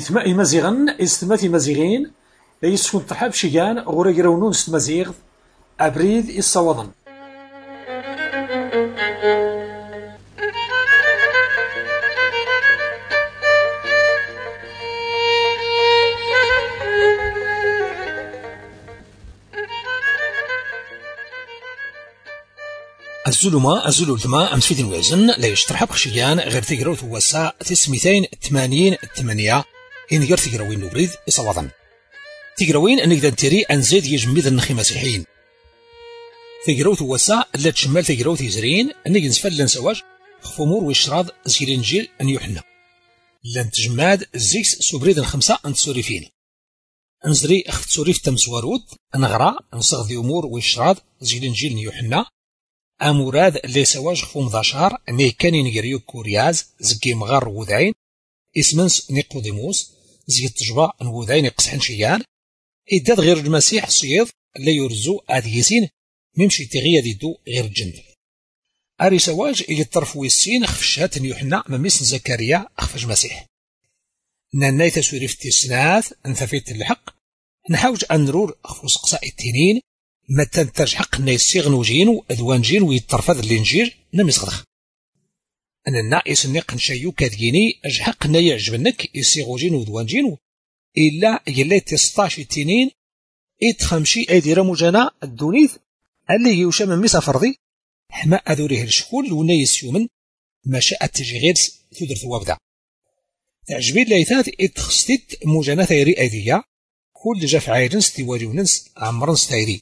إثماء مزيغن استمات مزيغين لا يسكن ترحاب شيغان غورا يراونون استمازيغ أبريد الصوضن. الزلمة الزلمة أمس في الوزن لا يشترح بخشيان غير تقرأ توسع 288 إن غير تقرأوين نبريد إصوضا تقرأوين أنك دانتيري أنزيد يجمد النخي مسيحيين تقرأو توسع لا تشمال تقرأو تيزرين أنك نسفل لنسواج خفومور ويشراض زي الإنجيل أن يوحنا لن تجماد الزيكس سوبريد الخمسة أنت سوريفين أنزري أخت سوريف تمسواروت أنغرا أنصغذي أمور ويشراض زي الإنجيل أن يوحنا أموراد اللي سواج خفوم ذاشار أني كان ينقريو كورياز زكي مغار وذاين اسمنس نيقوديموس زي التجبا نوذاين يقصحن شيان إداد غير المسيح صيض اللي يرزو آديسين ممشي تغيى ديدو غير الجند أري سواج يطرفو السين خفشات يوحنا مميس زكريا أخفج المسيح ناناي تسوري في التسناث انثفيت الحق نحاوج أن نرور أخفوس قصاء التنين متى تجحق نيسيغ نوجين أذوانجين ويترفض الإنجيل نمسخدخ أنا الناقص نيق نشيو كاديني أجحق نيعجبنك يسيغوجين وذوانجين إلا يلي 16 تنين إتخمشي أيدير مجانا الدونيث اللي يوشا من ميسا فرضي حما أذوريه الشكول ونيس يومن ما شاء تجي غير تدر ثوابدا تعجبي ليثات إتخستيت مجانا ثيري أيديا كل جاف عايرنس تيواريوننس عمرنس ثيري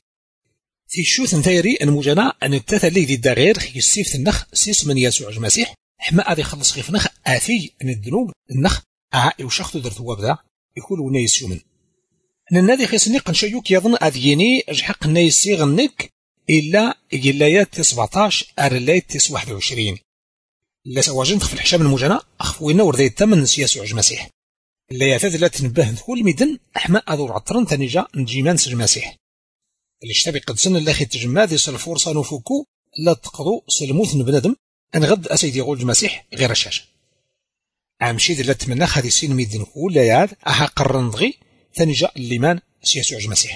تيشوث ثيري المجانا أن التثلي دي الدغير يسيف النخ سيس من يسوع المسيح حما أذي خلص خيف نخ آثي أن الذنوب النخ عائي وشخص تدر ثوابدا يقول ونيس يومن ننادي خيسني قنشيوك يظن أذيني أجحق نيسي غنك إلا إجلايات 17 أرلايات 21 لا سواجنت في الحشام المجانا أخفوينا وردي الثمن يسوع المسيح لا يفاد لا تنبه نقول ميدن أحماء أذور عطرن تنجا نجيمان المسيح اللي اشتبي قد سن الله تجمع ذي الفرصة نفوكو لا تقضوا سلموث بندم أن غد أسيدي يقول المسيح غير الشاشة أمشي ذي لا تمنى خذي سين ميدن نقول لا ياد أها قرن ضغي ثاني الليمان يسوع المسيح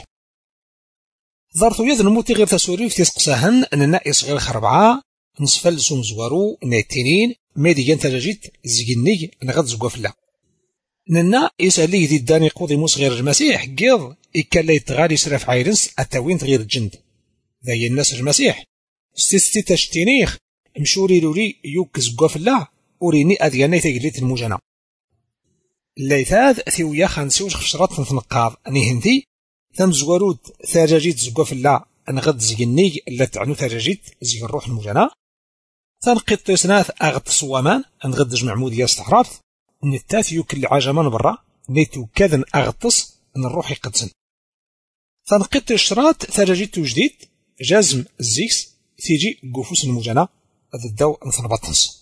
ظرتو يذن موتي غير تسوري في تسقساهن أن النائس غير خربعة نصفل سوم زوارو نايتينين ميديان تجاجيت زيني نغد زقوا في الله ننا يسالي ذي الداني قوضي موس غير المسيح قيض إكالا يتغالي سرف عيرنس أتاوين غير الجند ذي الناس المسيح ستي تشتينيخ مشوري لوري يوك زقوا في الله وريني أذياني تقليت المجانا الليثاذ ثيويا خانسيوش خشرات تنقاض أني هنثي ثم زوارود ثاجاجيت زقوا في الله أنغد زيني لا تعنو ثاجاجيت زي الروح المجانا تنقيط تيسناث أغط صوامان أنغد جمع موديا استحراف نتاث يوكل عجمان برا نيتو كذن أغطس أن الروح يقدسن تنقيط الشرات ثاجاجيت جديد جازم الزيكس تيجي قفوس المجانا الدو نثنبطنس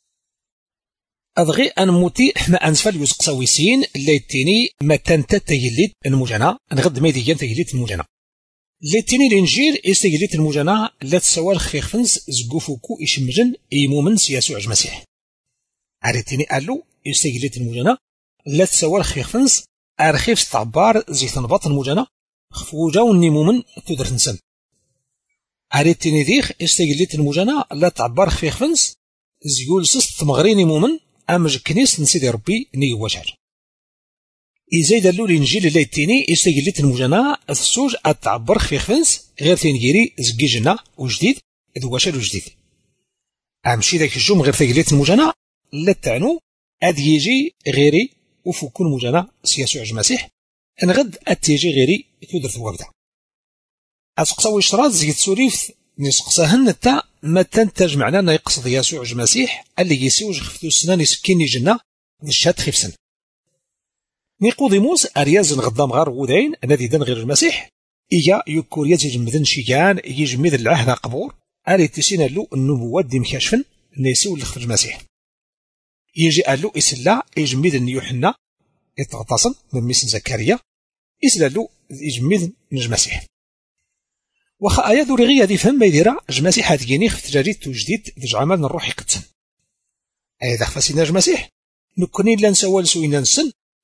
أضغي أن موتي حما أنسفل يسقساويسين اللي تيني ما تنتا تيليت المجانا نغد ميديان تيليت المجانا اللي تيني الإنجيل يستيليت المجانا لا تسوال خيخفنس زقوفوكو إشمجن إيمومن يسوع المسيح عريتيني قالو يستيليت المجانا لا تسوال خيخفنس أرخيف ستعبار زي تنبط المجانا خفوجا ونيمومن تدر تنسن عريتيني ذيخ يستيليت المجانا لا تعبار خيخفنس زيقول سست مغريني مومن أمج كنيس نسيدي ربي نيجي وجهر إزاي دلو الإنجيل اللي تيني يستجلت المجانا السوج أتعبر خفنس غير تنجيري زكي جنا وجديد ذو وشر وجديد أمشي ذاك الجوم غير تجلت المجانا لا تعنو أد يجي غيري وفكون المجانا سياسو المسيح نغد أتيجي غيري تودر ثوابدا أسقساوي شراط زي تسوريف نسقساهن تا ما تنتج معنا أن يقصد يسوع المسيح اللي يسوج خفتو السنان يسكيني جنة نشهد خفسن نيقوديموس أرياز غضام غار وذين الذي دن غير المسيح إيا يكور يجمذن شيان يجمذ العهد قبور أري تسين له النبوات دي مكاشفن نيسو لخفر المسيح يجي قالو إسلا يجمذن يوحنا يتغطاسن من ميسن زكريا إسلا له يجمذن المسيح وخا آيات ذوريغية دي فهم بيديرا جماسيح هاتيني خفت جاريت وجديد ذي عمال الروح يقدسن أي ذا خفاسينا جماسيح نكوني لا نسوال سوينا نسن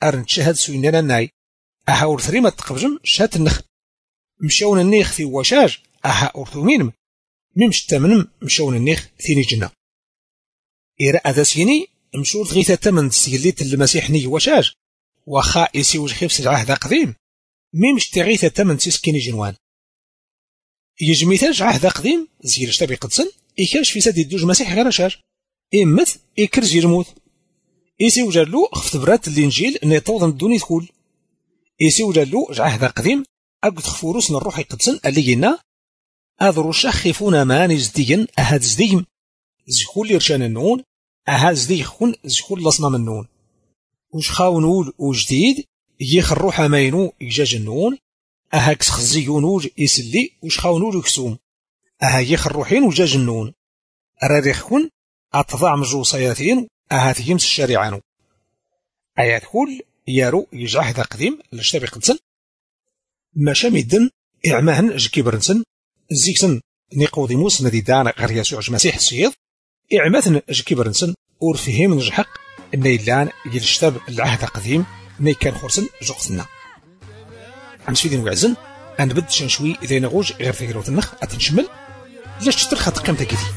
أرن تشهد سويننا ناي أها ورثريمة تقبجم شات النخ مشاون النيخ في وشاج أها أورثومينم ممش تمنم مشاون النيخ ثيني جنة إيرا أذاسيني مشور غيثة تمن تسيليت المسيح ني وشاج وخا يسيوج خيفس العهد قديم ممش تغيثة تمن تسكيني جنوان يجميثاج عهد قديم زيرش تبي قدسن إيكاش في سد الدوج مسيح غير شاج إمث إكرز يرموت يسيوج له خفت برات الإنجيل نيطوضن الدوني ثقول يسيوج له عهد قديم أقد خفوروسنا الروح قدسن اللي ينا أذرو شخفونا ما نزدين أهاد زديم زكول يرشان النون أهاد زديخون زكول لصنا من النون وش خاونول وجديد يخر روحا ماينو يجاج النون أهاكس خزيونوج يسلي وش خاونول يكسوم أها يخر روحين وجاج النون أراديخون أتضع مجوصياتين أهات يمس الشارعانو آيات كل يارو يجعه ذا قديم لشتابي قدسن ما شامدن إعماهن جكيبرنسن زيكسن نيقوديموس ندي دانا غير يسوع المسيح السيد إعماثن جكيبرنسن ورفهم نجحق النيلان يلشتاب العهد القديم ني كان خورسن جوقتنا عن سيدين وعزن أن بد شنشوي إذا نغوج غير فكرة النخ أتنشمل لاش ترخط كم تكيدي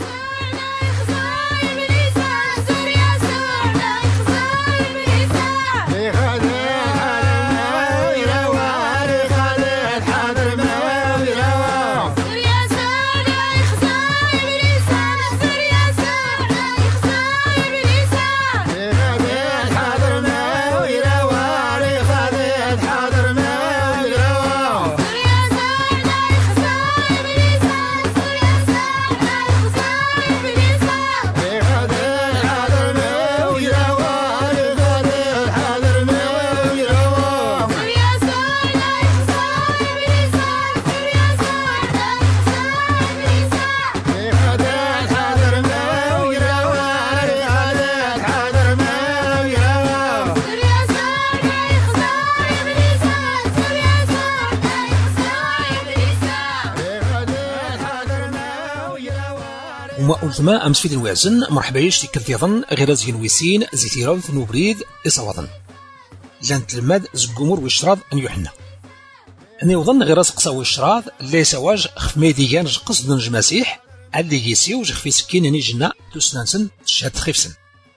وما أمس في الوازن مرحبا يشتي كالتيظن غير زين ويسين زيتيروث نوبريد إصوضن لان تلماد زقومور ويشراض أن يحنى أن يوظن غير سقصا ويشراض ليس واج خف ميديان قصد نج مسيح اللي يسيوج في سكين نيجنا تسنانسن تشهد خفسن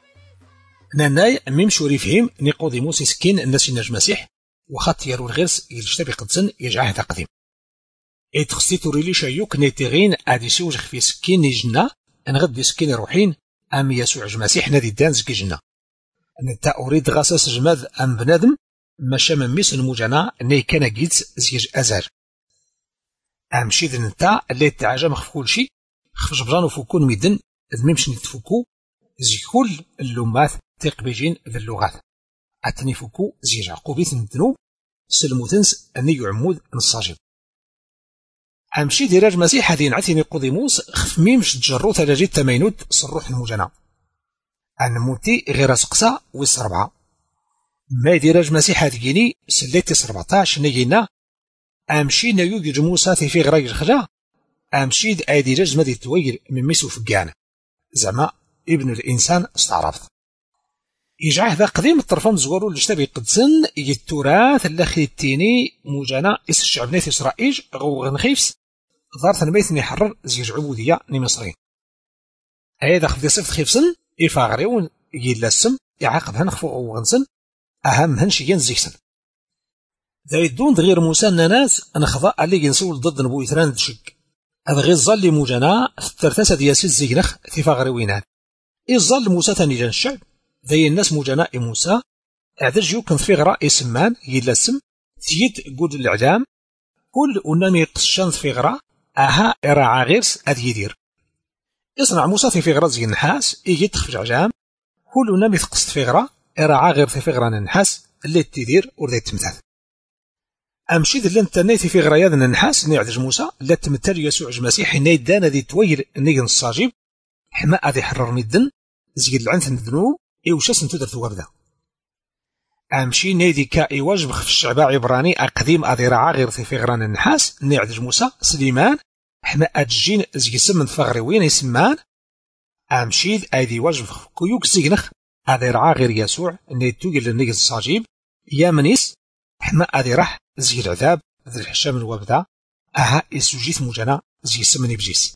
ناناي ميمشوري فيهم نيقوديموس سكين الناس نج مسيح وخط يارو الغرس يلشتبي قدسن يجعه ذا قديم إتخصي توريلي شايوك نيتيغين عاد يسيوج في سكين نيجنا نغدي سكين روحين أم يسوع المسيح نادي دان زكي جنة نتا أريد غاساس جماد أم بنادم ماشا من ميس المجانا ني كان جيتس زيج أزار أم شيد نتا اللي تعجم خف كل شي خف جبران وفكون ميدن ذميمش نتفكو زي كل اللومات تقبيجين ذي اللغات أتني فكو زيج عقوبيت الذنوب سلموتنس أني يعمود نصاجب أمشي ديراج مسيح هذين عتيني قديموس خف ميمش تجرو ثلاجي تمينوت صروح المجانا أن موتي غير سقسا ويس 4 ما ديراج مسيح هذيني سليتي 17 نيجينا أمشي نيو جموسا في غراي الخجا أمشي أي ديراج مدي تويل من ميسو فقان زعما ابن الإنسان استعرفت يجعه ذا قديم الطرفان زورو لشتبي قدسن يتوراث اللخي التيني مجانا إس الشعب نيث إسرائيل غوغن خيفس ظارت الميث يحرر زيج عبودية نمصرين هذا خفدي صفت خيفسن يفاغريون يلسم يعاقب هنخفو غوغنسن أهم هنشيين زيكسن ذا يدون غير موسى الناس أنا خضاء اللي ينسول ضد نبو يثران دشك هذا غير ظل مجانا ترتسى دياسي الزيغنخ تفاغريوينات إظل موسى ثاني جان الشعب ذي الناس مجناء موسى اعتج يمكن في غراء سمان يلسم تيد قود الإعلام كل أنني قشان في غراء أها إراعا غيرس أذ يدير يصنع موسى في غراء زي النحاس يجيت في عجام كل أنني قصد في غراء إراعا غير في غراء النحاس اللي تدير وردي تمثال أمشيد اللي انتنيتي في غراء يذن النحاس نعتج موسى لا تمثال يسوع المسيح نيدان ذي تويل نيجن الصاجيب حماء ذي حرر مدن زي العنث الذنوب إيوشاس نتودر ثوابدا أمشي نيدي كائي واجب في الشعب عبراني أقديم أذيرعا غير في غران النحاس نعدج موسى سليمان حماء أجين زي سمن فغريوين يسمان أمشيد أيدي واجب كيوك زينخ أذيرعا غير يسوع نيتوغي للنيجز الصاجيب يا منيس حما ادي راح زي العذاب ذي الحشام الوابدا اها يسوجيت موجانا زي سمني بجيس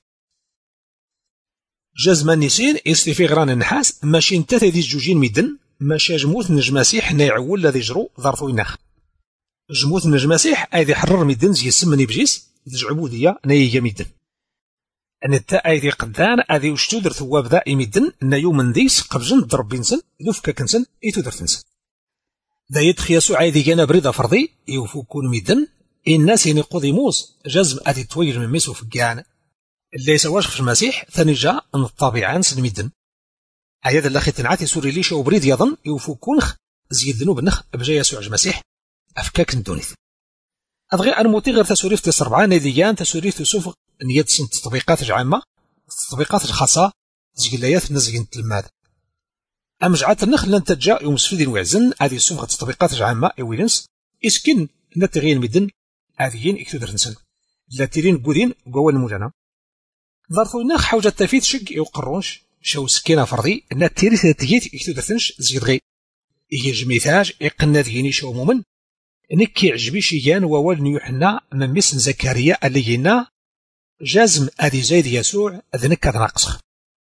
جازم النسين يستفي غران النحاس ماشي نتا ذي الجوجين ميدن ماشي جموت نجماسيح نيعول لا يجرو ظرفو يناخ جموت نجماسيح ايدي حرر ميدن زي سمني بجيس ذي عبوديه نايا ميدن نتا ايدي قدان ايدي وشتو درت وابدا يميدن نايو من ديس قبجن ضرب بنسن ذوفكا كنسن ايتو درتنسن ذا يدخياسو عايدي كان بريده فرضي يوفوكون ميدن الناس يعني قديموس جزم ادي توير من ميسو فكان اللي يسواش في المسيح ثاني جاء ان الطبيعه نسن ميدن عياد الله تنعاتي سوري ليش وبريد يظن يوفوكون زيد ذنوب النخ بجا يسوع المسيح افكاك ندونيث ابغي ان موتي غير تسوريف تي 4 نيديان تسوريف تسوف نيت سن التطبيقات العامه التطبيقات الخاصه زيلايات نزغين تلماد امجعات النخل لن تجا يوم سفيدين وعزن هذه السوفغه التطبيقات العامه ويلنس اسكن نتغين مدن هذين اكتدر نسن لا تيرين قودين قوى المجانا ظرفو ناخ حوجة تفيت شق يوقرونش شو سكينة فرضي لا تيري تيجيت اكتدر تنش زيد غي يجي ميثاج يقنا ديني شو مومن نكي عجبي شيان ووال نيوحنا من مسن زكريا اللي ينا جازم ادي زيد يسوع ذنك ناقص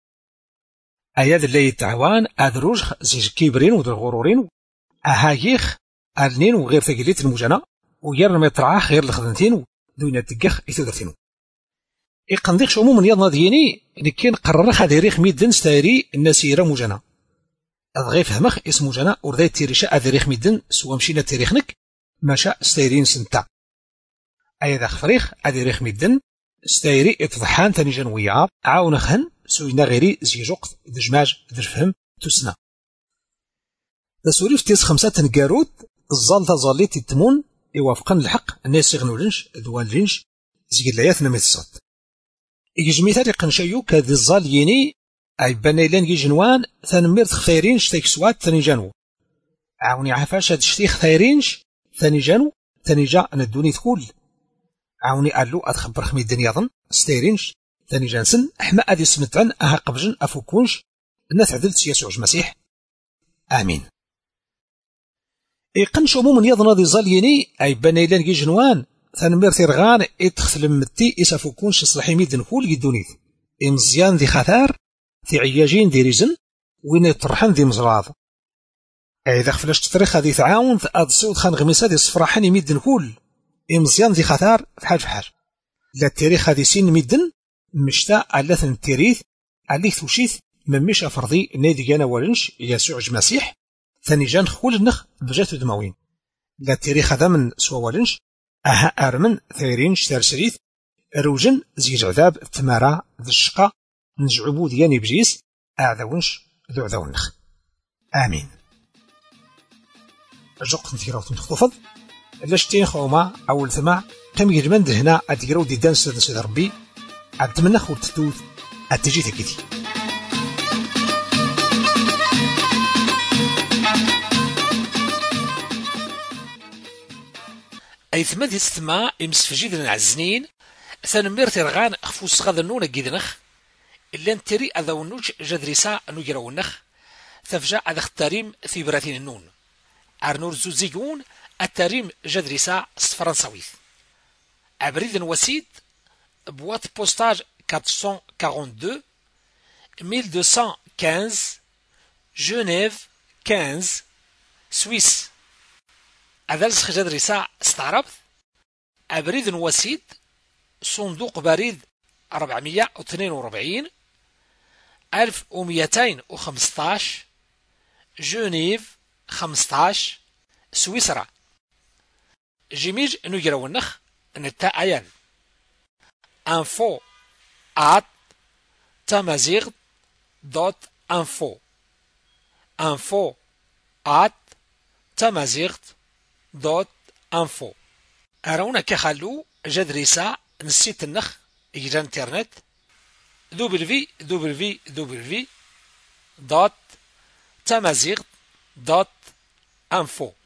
اياد اللي يتعوان ادروج زيج كيبرين ودر غرورين اهايخ النين وغير ثقيليت المجانا وير ما يطرعاه غير الخدمتين دوينا تقخ يثودرتينو يقنديق شو من يضنا ديني لكن قرر خد ريخ ميدن ستاري النسيره مجانا اضغي فهمخ اسم مجانا ورداي تيريشا ادريخ ميدن سوا مشينا تاريخنك ماشا ستايرين سنتا اياد خفريخ ادريخ ميدن ستايري اتضحان تاني جنويا عاون خن سوينا غيري زي جوقت دجماج درفهم تسنا دا سوريف تيس 5 تنقاروت الظالة ظاليت التمون يوافقن الحق الناس يغنولنش دوان لينش زي قلاياتنا ميتصاد يجمي تاريق نشيو كذي الظالييني اي بنايلان يجنوان ثانمير تخفيرينش تيكسوات ثاني جانو عاوني عفاش هاد الشتيخ ثايرينش ثاني جانو ثاني جا ندوني ثكول عاوني قالو اتخبر خمي الدنيا ظن ستيرينش ثاني جانسن احما ادي سمتعن اها قبجن افوكونش الناس عدلت يسوع المسيح امين يقنشو من يظن ذي ظاليني اي بنايلان يجنوان ثانمير ثيرغان اتخثل متي اسافوكونش صلحي ميدن كول يدونيث امزيان ذي خثار ذي عياجين ذي ريزن وين يطرحن ذي مزراض اذا خفلاش تطريخ هذه تعاون اد سعود خان غميسه ذي صفراحن يميدن كول امزيان ذي خثار فحاج فحاج لا التاريخ هذه سين ميدن مشتا الاثن التاريخ عليه ثوشيث من مش افرضي نادي جانا ولنش يسوع المسيح ثاني جان خول النخ بجاتو دموين لا التاريخ هذا من سوا ولنش اها ارمن ثيرينش ترسريث روجن زيج عذاب ثمارا ذي الشقا نجعبو دياني بجيس اعذاونش ذو عذاونخ امين اجوق نثيرو تنخطفض لاشتين خوما اول ثماع كم يجمند هنا اتقرو دي دانس سيد ربي اتمنى خور تتوث اتجي تكتي اي ثمد يستمع يمسفجيد العزنين ثانمير ترغان خفوس غادنون جيدنخ الا نتري اذاونوش جدريسا نجراونخ ثفجا اذا اختاريم في براتين النون ارنور زوزيجون التريم جدريسا فرنساويث ابريد وسيد بوات بوستاج 442 1215 جنيف 15 سويس أذلس جدريسا استعربت أبريد وسيد صندوق بريد 442 1215 جنيف 15 سويسرا جيميج نجرو النخ نتا أيان info at tamazigh.info info at tamazigh.info أرونا كخلو جدريسا نسيت النخ إجرى انترنت www.tamazigh.info